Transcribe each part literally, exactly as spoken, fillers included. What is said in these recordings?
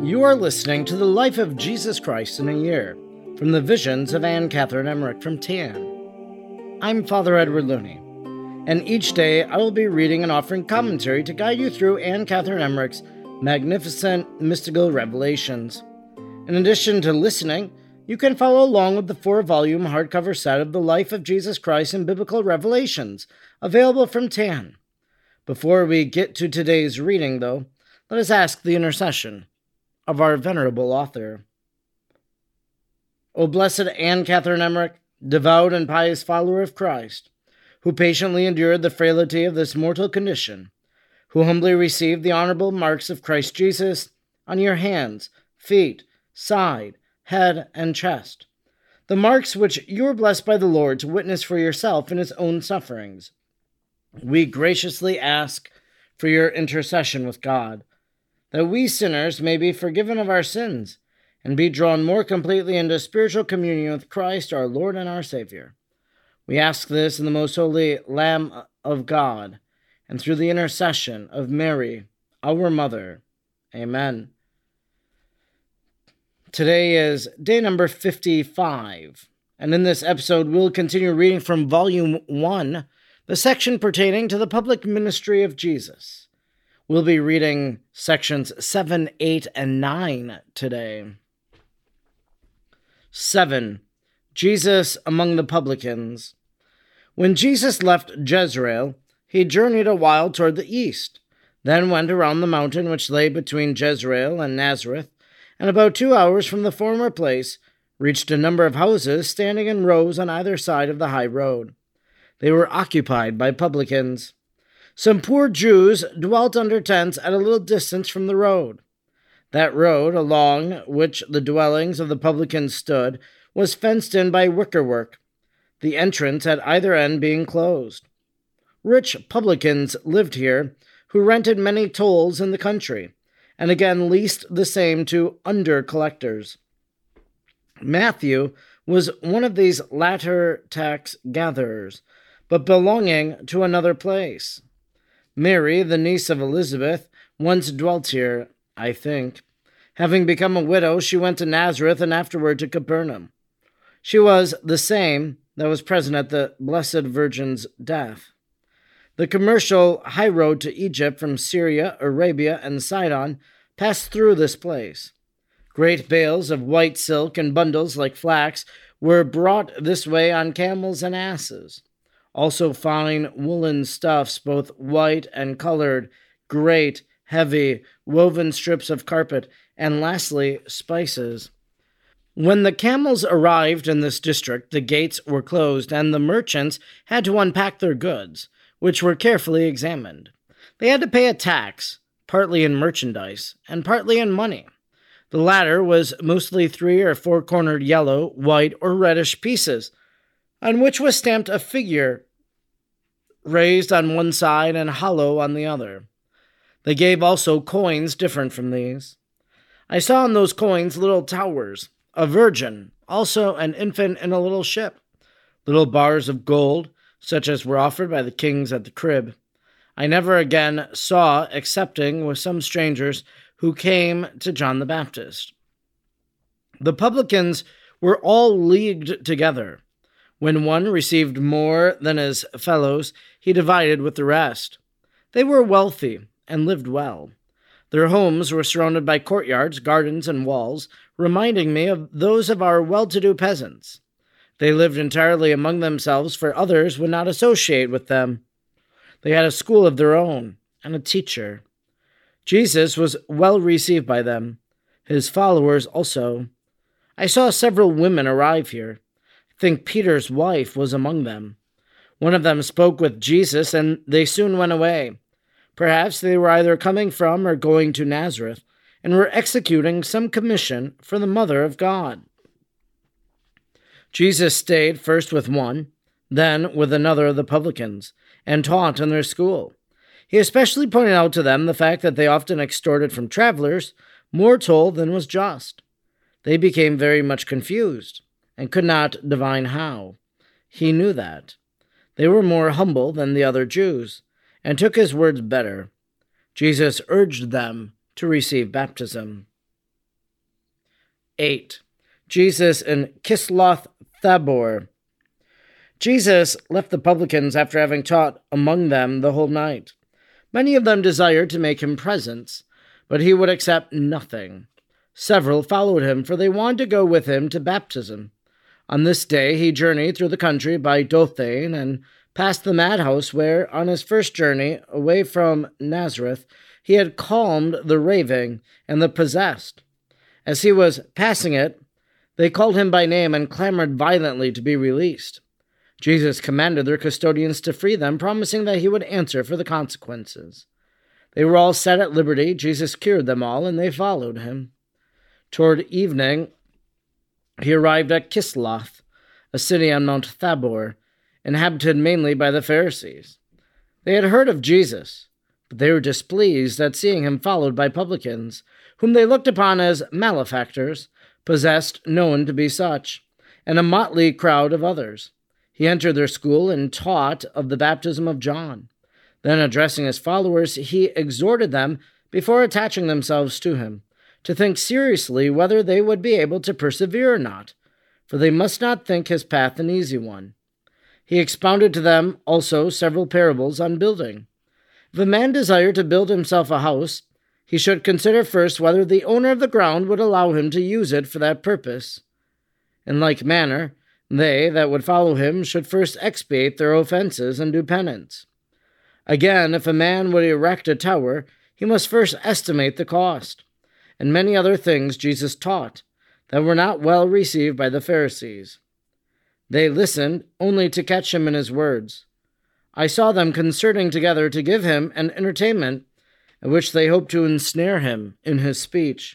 You are listening to the Life of Jesus Christ in a Year, from the Visions of Anne Catherine Emmerich from T A N. I'm Father Edward Looney, and each day I will be reading and offering commentary to guide you through Anne Catherine Emmerich's magnificent mystical revelations. In addition to listening, you can follow along with the four-volume hardcover set of The Life of Jesus Christ and Biblical Revelations, available from T A N. Before we get to today's reading, though, let us ask the intercession of our venerable author. O blessed Anne Catherine Emmerich, devout and pious follower of Christ, who patiently endured the frailty of this mortal condition, who humbly received the honorable marks of Christ Jesus on your hands, feet, side, head, and chest, the marks which you were blessed by the Lord to witness for yourself in his own sufferings. We graciously ask for your intercession with God, that we sinners may be forgiven of our sins and be drawn more completely into spiritual communion with Christ, our Lord and our Savior. We ask this in the most holy Lamb of God, and through the intercession of Mary, our Mother. Amen. Today is day number fifty-five, and in this episode we'll continue reading from Volume one, the section pertaining to the public ministry of Jesus. We'll be reading sections seven, eight, and nine today. seven. Jesus among the publicans. When Jesus left Jezreel, he journeyed a while toward the east, then went around the mountain which lay between Jezreel and Nazareth, and about two hours from the former place reached a number of houses standing in rows on either side of the high road. They were occupied by publicans. Some poor Jews dwelt under tents at a little distance from the road. That road, along which the dwellings of the publicans stood, was fenced in by wickerwork, the entrance at either end being closed. Rich publicans lived here, who rented many tolls in the country, and again leased the same to under-collectors. Matthew was one of these latter tax gatherers, but belonging to another place. Mary, the niece of Elizabeth, once dwelt here, I think. Having become a widow, she went to Nazareth and afterward to Capernaum. She was the same that was present at the Blessed Virgin's death. The commercial high road to Egypt from Syria, Arabia, and Sidon passed through this place. Great bales of white silk and bundles like flax were brought this way on camels and asses. Also fine woolen stuffs, both white and colored, great, heavy, woven strips of carpet, and lastly, spices. When the camels arrived in this district, the gates were closed, and the merchants had to unpack their goods, which were carefully examined. They had to pay a tax, partly in merchandise, and partly in money. The latter was mostly three or four-cornered yellow, white, or reddish pieces, on which was stamped a figure raised on one side and hollow on the other. They gave also coins different from these. I saw on those coins little towers, a virgin, also an infant in a little ship, little bars of gold, such as were offered by the kings at the crib. I never again saw, excepting with some strangers who came to John the Baptist. The publicans were all leagued together. When one received more than his fellows, he divided with the rest. They were wealthy and lived well. Their homes were surrounded by courtyards, gardens, and walls, reminding me of those of our well-to-do peasants. They lived entirely among themselves, for others would not associate with them. They had a school of their own and a teacher. Jesus was well received by them, his followers also. I saw several women arrive here. I think Peter's wife was among them. One of them spoke with Jesus, and they soon went away. Perhaps they were either coming from or going to Nazareth, and were executing some commission for the Mother of God. Jesus stayed first with one, then with another of the publicans, and taught in their school. He especially pointed out to them the fact that they often extorted from travelers more toll than was just. They became very much confused, and could not divine how. He knew that. They were more humble than the other Jews, and took his words better. Jesus urged them to receive baptism. eight. Jesus in Kisloth Thabor. Jesus left the publicans after having taught among them the whole night. Many of them desired to make him presents, but he would accept nothing. Several followed him, for they wanted to go with him to baptism. On this day he journeyed through the country by Dothain and passed the madhouse where, on his first journey away from Nazareth, he had calmed the raving and the possessed. As he was passing it, they called him by name and clamored violently to be released. Jesus commanded their custodians to free them, promising that he would answer for the consequences. They were all set at liberty. Jesus cured them all, and they followed him. Toward evening, he arrived at Kisloth, a city on Mount Thabor, inhabited mainly by the Pharisees. They had heard of Jesus, but they were displeased at seeing him followed by publicans, whom they looked upon as malefactors, possessed, known to be such, and a motley crowd of others. He entered their school and taught of the baptism of John. Then, addressing his followers, he exhorted them, before attaching themselves to him, to think seriously whether they would be able to persevere or not, for they must not think his path an easy one. He expounded to them also several parables on building. If a man desired to build himself a house, he should consider first whether the owner of the ground would allow him to use it for that purpose. In like manner, they that would follow him should first expiate their offenses and do penance. Again, if a man would erect a tower, he must first estimate the cost. And many other things Jesus taught that were not well received by the Pharisees. They listened only to catch him in his words. I saw them concerting together to give him an entertainment, at which they hoped to ensnare him in his speech.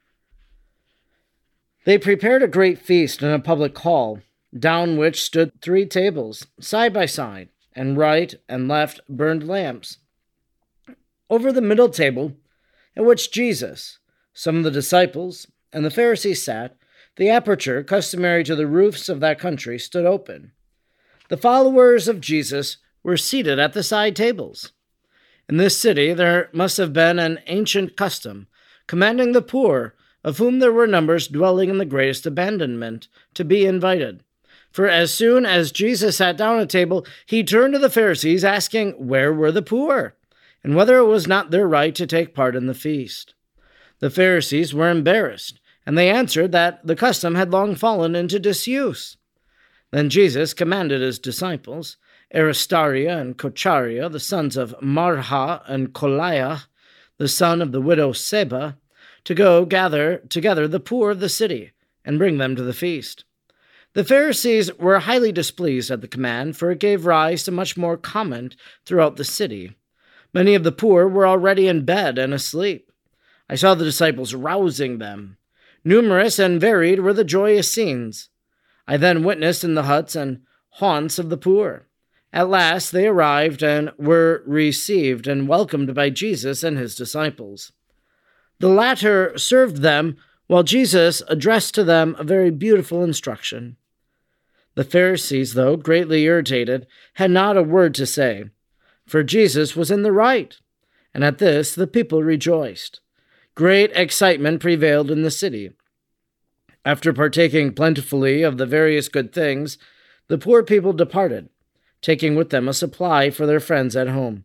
They prepared a great feast in a public hall, down which stood three tables, side by side, and right and left burned lamps. Over the middle table, at which Jesus, some of the disciples, and the Pharisees sat, the aperture customary to the roofs of that country stood open. The followers of Jesus were seated at the side tables. In this city there must have been an ancient custom, commanding the poor, of whom there were numbers dwelling in the greatest abandonment, to be invited. For as soon as Jesus sat down at table, he turned to the Pharisees, asking where were the poor, and whether it was not their right to take part in the feast. The Pharisees were embarrassed, and they answered that the custom had long fallen into disuse. Then Jesus commanded his disciples, Aristaria and Kocharia, the sons of Marha, and Koliah, the son of the widow Seba, to go gather together the poor of the city, and bring them to the feast. The Pharisees were highly displeased at the command, for it gave rise to much more comment throughout the city. Many of the poor were already in bed and asleep. I saw the disciples rousing them. Numerous and varied were the joyous scenes. I then witnessed in the huts and haunts of the poor. At last they arrived and were received and welcomed by Jesus and his disciples. The latter served them, while Jesus addressed to them a very beautiful instruction. The Pharisees, though greatly irritated, had not a word to say, for Jesus was in the right, and at this the people rejoiced. Great excitement prevailed in the city. After partaking plentifully of the various good things, the poor people departed, taking with them a supply for their friends at home.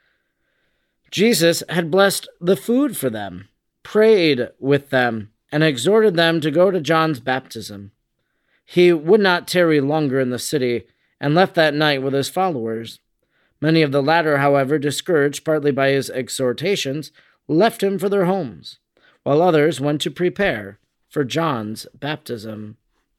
Jesus had blessed the food for them, prayed with them, and exhorted them to go to John's baptism. He would not tarry longer in the city, and left that night with his followers. Many of the latter, however, discouraged partly by his exhortations, left him for their homes, while others went to prepare for John's baptism.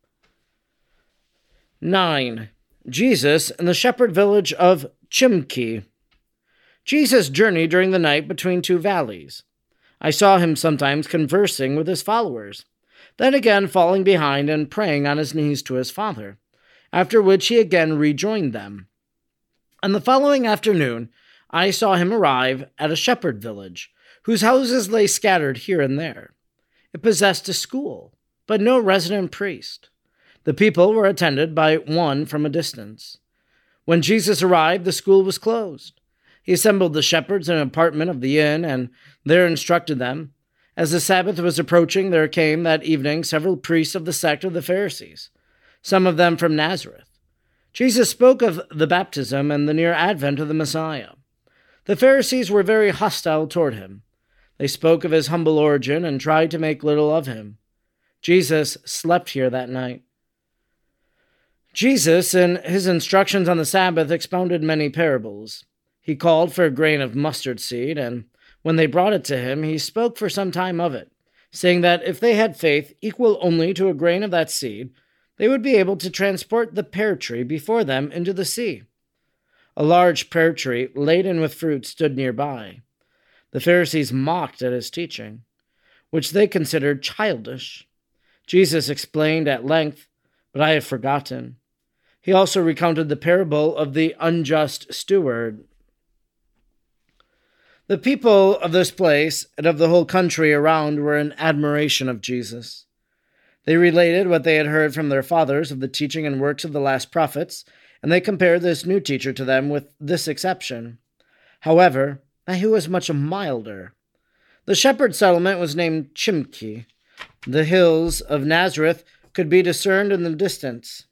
nine. Jesus in the shepherd village of Chimki. Jesus journeyed during the night between two valleys. I saw him sometimes conversing with his followers, then again falling behind and praying on his knees to his Father, after which he again rejoined them. On the following afternoon, I saw him arrive at a shepherd village, whose houses lay scattered here and there. It possessed a school, but no resident priest. The people were attended by one from a distance. When Jesus arrived, the school was closed. He assembled the shepherds in an apartment of the inn, and there instructed them. As the Sabbath was approaching, there came that evening several priests of the sect of the Pharisees, some of them from Nazareth. Jesus spoke of the baptism and the near advent of the Messiah. The Pharisees were very hostile toward him. They spoke of his humble origin and tried to make little of him. Jesus slept here that night. Jesus, in his instructions on the Sabbath, expounded many parables. He called for a grain of mustard seed, and when they brought it to him, he spoke for some time of it, saying that if they had faith equal only to a grain of that seed, they would be able to transport the pear tree before them into the sea. A large pear tree, laden with fruit, stood nearby. The Pharisees mocked at his teaching, which they considered childish. Jesus explained at length, but I have forgotten. He also recounted the parable of the unjust steward. The people of this place and of the whole country around were in admiration of Jesus. They related what they had heard from their fathers of the teaching and works of the last prophets, and they compared this new teacher to them with this exception, however, that he was much milder. The shepherd settlement was named Chimki. The hills of Nazareth could be discerned in the distance,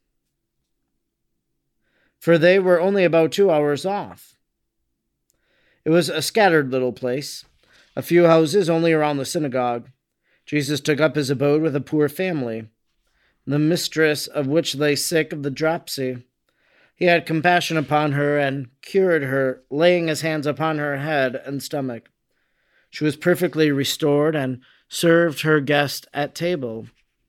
for they were only about two hours off. It was a scattered little place, a few houses only around the synagogue. Jesus took up his abode with a poor family, the mistress of which lay sick of the dropsy. He had compassion upon her and cured her, laying his hands upon her head and stomach. She was perfectly restored and served her guest at table.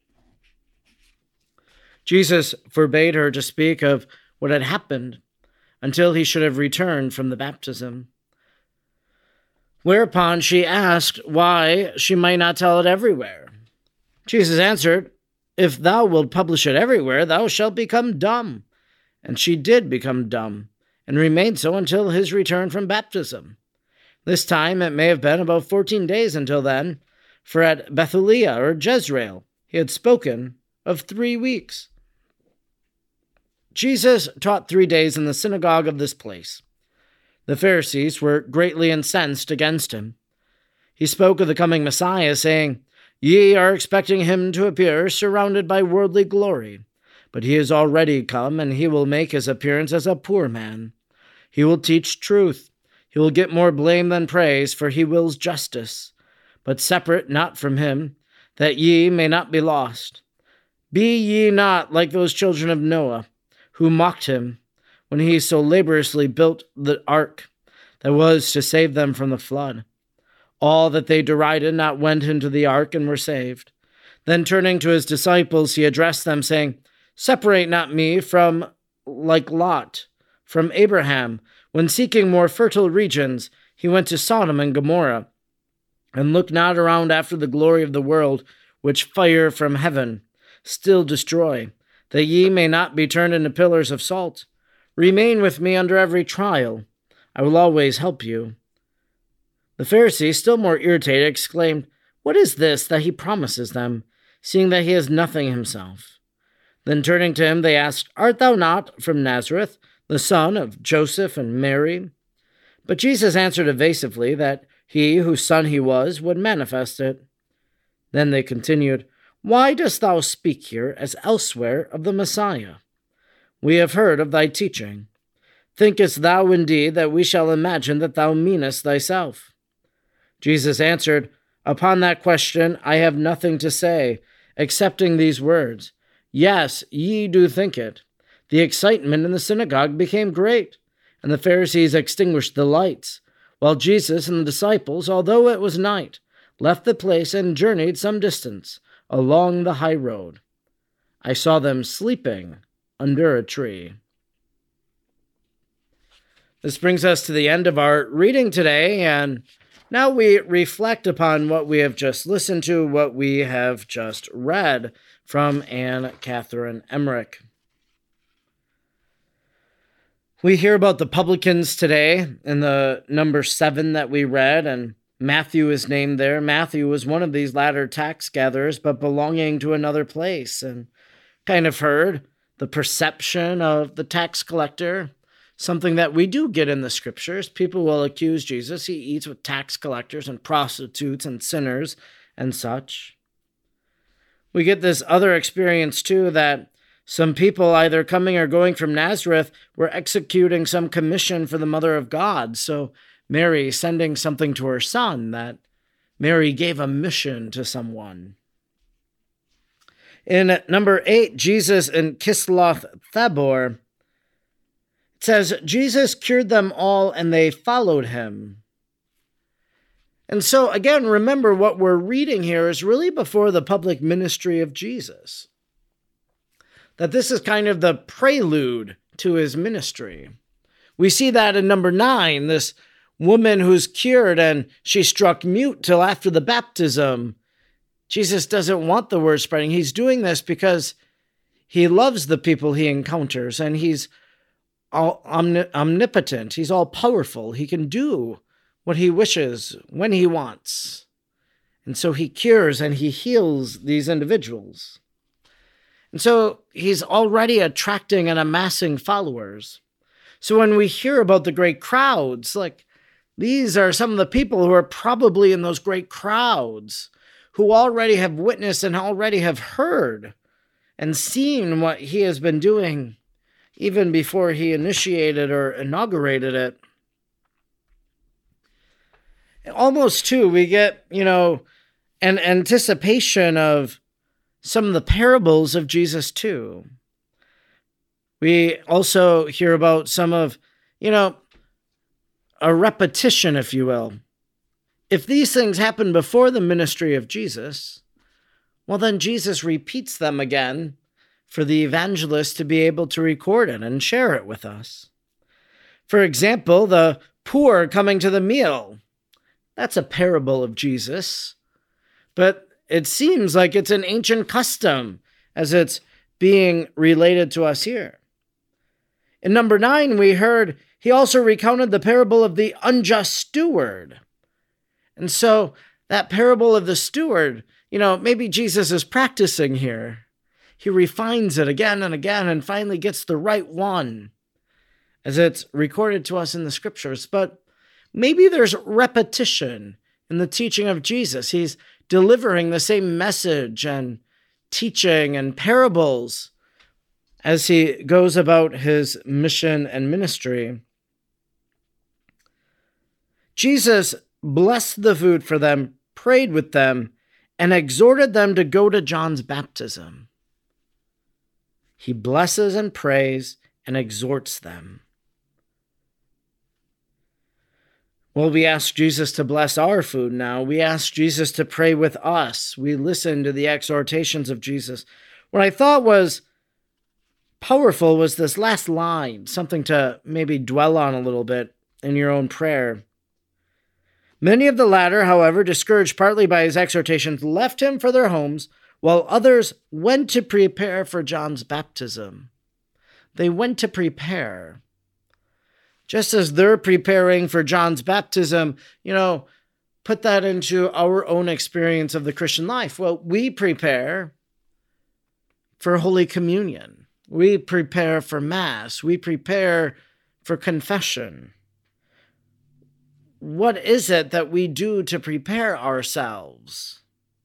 Jesus forbade her to speak of what had happened until he should have returned from the baptism. Whereupon she asked why she might not tell it everywhere. Jesus answered, "If thou wilt publish it everywhere, thou shalt become dumb." And she did become dumb, and remained so until his return from baptism. This time it may have been about fourteen days until then, for at Bethulia or Jezreel he had spoken of three weeks. Jesus taught three days in the synagogue of this place. The Pharisees were greatly incensed against him. He spoke of the coming Messiah, saying, "Ye are expecting him to appear surrounded by worldly glory. But he is already come, and he will make his appearance as a poor man. He will teach truth. He will get more blame than praise, for he wills justice. But separate not from him, that ye may not be lost. Be ye not like those children of Noah, who mocked him, when he so laboriously built the ark that was to save them from the flood. All that they derided not went into the ark and were saved. Then turning to his disciples, he addressed them, saying, Separate not me from like Lot, from Abraham, when seeking more fertile regions, he went to Sodom and Gomorrah, and look not around after the glory of the world, which fire from heaven still destroy, that ye may not be turned into pillars of salt. Remain with me under every trial. I will always help you." The Pharisees, still more irritated, exclaimed, "What is this that he promises them, seeing that he has nothing himself?" Then turning to him, they asked, "Art thou not from Nazareth, the son of Joseph and Mary?" But Jesus answered evasively that he whose son he was would manifest it. Then they continued, "Why dost thou speak here as elsewhere of the Messiah? We have heard of thy teaching. Thinkest thou indeed that we shall imagine that thou meanest thyself?" Jesus answered, "Upon that question I have nothing to say, excepting these words. Yes, ye do think it." The excitement in the synagogue became great, and the Pharisees extinguished the lights, while Jesus and the disciples, although it was night, left the place and journeyed some distance along the high road. I saw them sleeping under a tree. This brings us to the end of our reading today, and now we reflect upon what we have just listened to, what we have just read from Anne Catherine Emmerich. We hear about the publicans today in the number seven that we read, and Matthew is named there. Matthew was one of these latter tax gatherers, but belonging to another place, and kind of heard the perception of the tax collector, something that we do get in the scriptures. People will accuse Jesus. He eats with tax collectors and prostitutes and sinners, and such. We get this other experience too, that some people either coming or going from Nazareth were executing some commission for the Mother of God. So Mary sending something to her son, that Mary gave a mission to someone. In number eight, Jesus in Kisloth Thabor, it says, Jesus cured them all and they followed him. And so, again, remember what we're reading here is really before the public ministry of Jesus. That this is kind of the prelude to his ministry. We see that in number nine, this woman who's cured and she struck mute till after the baptism. Jesus doesn't want the word spreading. He's doing this because he loves the people he encounters, and he's all omni- omnipotent. He's all powerful. He can do what he wishes when he wants. And so he cures and he heals these individuals. And so he's already attracting and amassing followers. So when we hear about the great crowds, like these are some of the people who are probably in those great crowds, who already have witnessed and already have heard and seen what he has been doing even before he initiated or inaugurated it. Almost, too, we get, you know, an anticipation of some of the parables of Jesus, too. We also hear about some of, you know, a repetition, if you will. If these things happened before the ministry of Jesus, well, then Jesus repeats them again for the evangelist to be able to record it and share it with us. For example, the poor coming to the meal. That's a parable of Jesus, but it seems like it's an ancient custom as it's being related to us here. In number nine, we heard he also recounted the parable of the unjust steward. And so that parable of the steward, you know, maybe Jesus is practicing here. He refines it again and again and finally gets the right one as it's recorded to us in the scriptures. But maybe there's repetition in the teaching of Jesus. He's delivering the same message and teaching and parables as he goes about his mission and ministry. Jesus blessed the food for them, prayed with them, and exhorted them to go to John's baptism. He blesses and prays and exhorts them. Well, we ask Jesus to bless our food now. We ask Jesus to pray with us. We listen to the exhortations of Jesus. What I thought was powerful was this last line, something to maybe dwell on a little bit in your own prayer. Many of the latter, however, discouraged partly by his exhortations, left him for their homes, while others went to prepare for John's baptism. They went to prepare. Just as they're preparing for John's baptism, you know, put that into our own experience of the Christian life. Well, we prepare for Holy Communion. We prepare for Mass. We prepare for confession. What is it that we do to prepare ourselves?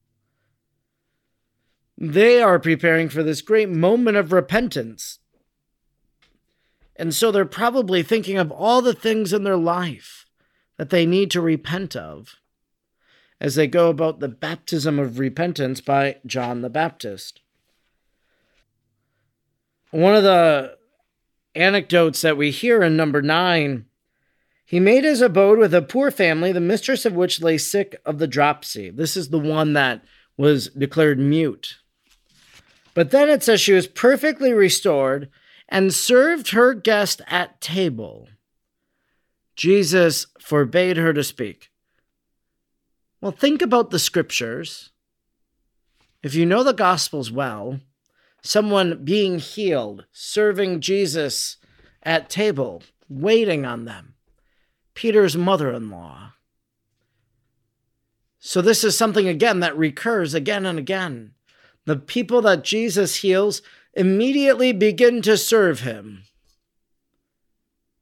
They are preparing for this great moment of repentance. And so they're probably thinking of all the things in their life that they need to repent of as they go about the baptism of repentance by John the Baptist. One of the anecdotes that we hear in number nine, he made his abode with a poor family, the mistress of which lay sick of the dropsy. This is the one that was declared mute. But then it says she was perfectly restored and served her guest at table. Jesus forbade her to speak. Well, think about the scriptures. If you know the Gospels well, someone being healed, serving Jesus at table, waiting on them. Peter's mother-in-law. So this is something, again, that recurs again and again. The people that Jesus heals immediately begin to serve him.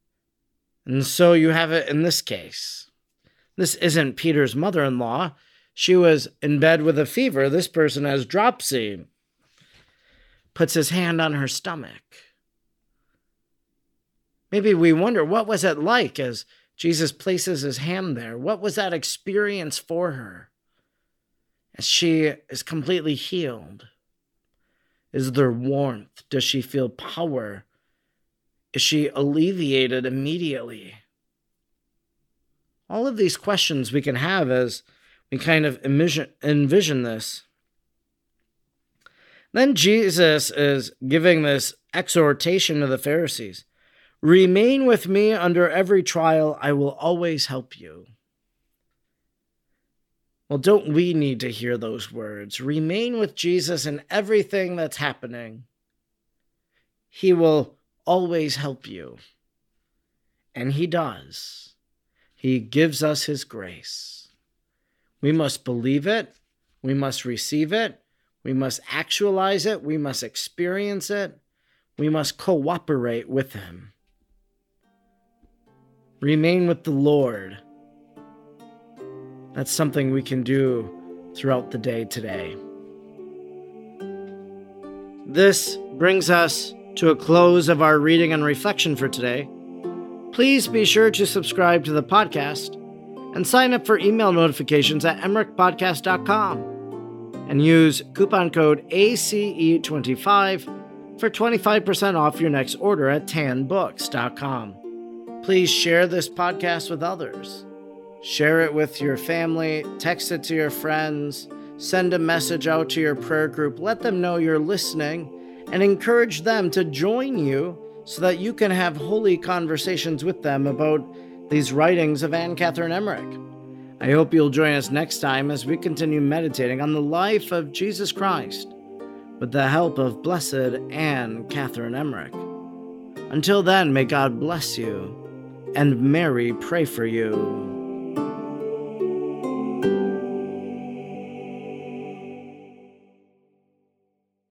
And so you have it in this case. This isn't Peter's mother-in-law. She was in bed with a fever. This person has dropsy. Puts his hand on her stomach. Maybe we wonder, what was it like as Jesus places his hand there? What was that experience for her as she is completely healed? Is there warmth? Does she feel power? Is she alleviated immediately? All of these questions we can have as we kind of envision, envision this. Then Jesus is giving this exhortation to the Pharisees. Remain with me under every trial. I will always help you. Well, don't we need to hear those words? Remain with Jesus in everything that's happening. He will always help you. And he does. He gives us his grace. We must believe it. We must receive it. We must actualize it. We must experience it. We must cooperate with him. Remain with the Lord. That's something we can do throughout the day today. This brings us to a close of our reading and reflection for today. Please be sure to subscribe to the podcast and sign up for email notifications at emmerich podcast dot com and use coupon code A C E twenty-five for twenty-five percent off your next order at tan books dot com. Please share this podcast with others. Share it with your family, text it to your friends, send a message out to your prayer group, let them know you're listening, and encourage them to join you so that you can have holy conversations with them about these writings of Anne Catherine Emmerich. I hope you'll join us next time as we continue meditating on the life of Jesus Christ with the help of Blessed Anne Catherine Emmerich. Until then, may God bless you and Mary pray for you.